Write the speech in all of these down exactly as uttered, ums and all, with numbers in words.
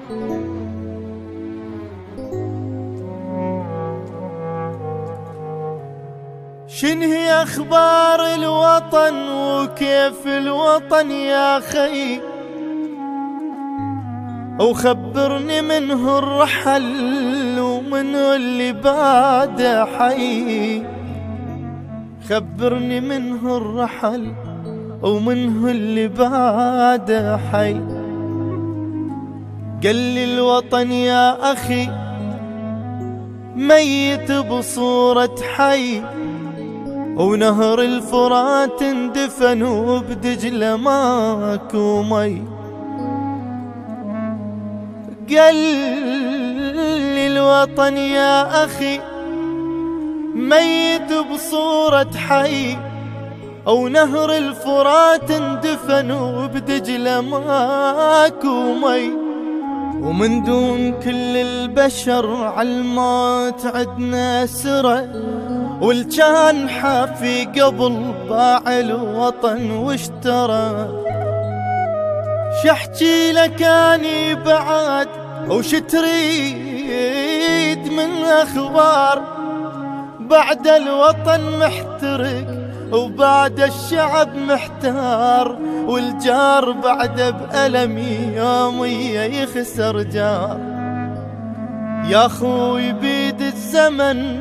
شن هي أخبار الوطن وكيف الوطن يا خي؟ وخبرني منه الرحل ومنه اللي بعده حي. خبرني منه الرحل ومنه اللي بعده حي. قال لي الوطن يا أخي ميت بصورة حي، ونهر الفرات اندفن وبدجلة ماكو مي. قال لي الوطن يا أخي ميت بصورة حي، أو نهر الفرات اندفن وبدجلة ماكو مي. ومن دون كل البشر عالموت عدنا سرى، والجان حافي قبل باع الوطن واشترى. شحكي لك اني بعد وش تريد من اخبار؟ بعد الوطن محترق وبعد الشعب محتار، والجار بعد بألمي يومية يخسر جار. يا خوي بيد الزمن،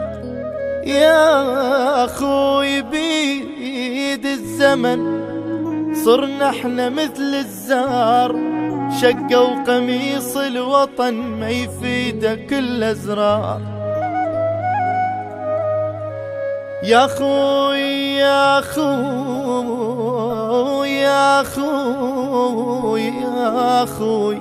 يا أخوي بيد الزمن، صرنا احنا مثل الزار. شقوا قميص الوطن ما يفيده كل أزرار. يا أخوي يا أخوي يا أخوي يا أخوي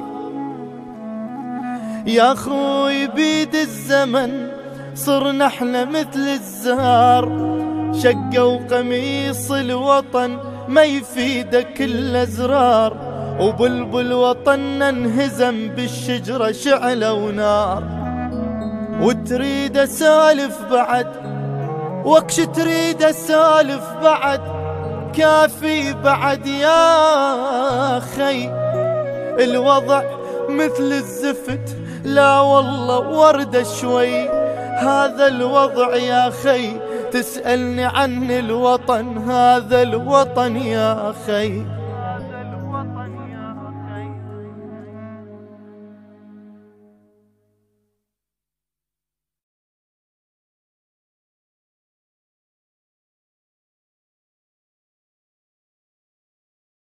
يا أخوي بيد الزمن، صرنا احنا مثل الزهر. شقوا قميص الوطن ما يفيده كل أزرار. وبلبل وطننا انهزم بالشجرة شعلة ونار. وتريد اسالف بعد وكش تريد اسالف بعد، كافي بعد يا خي. الوضع مثل الزفت، لا والله وردة شوي. هذا الوضع يا خي، تسألني عن الوطن، هذا الوطن يا خي.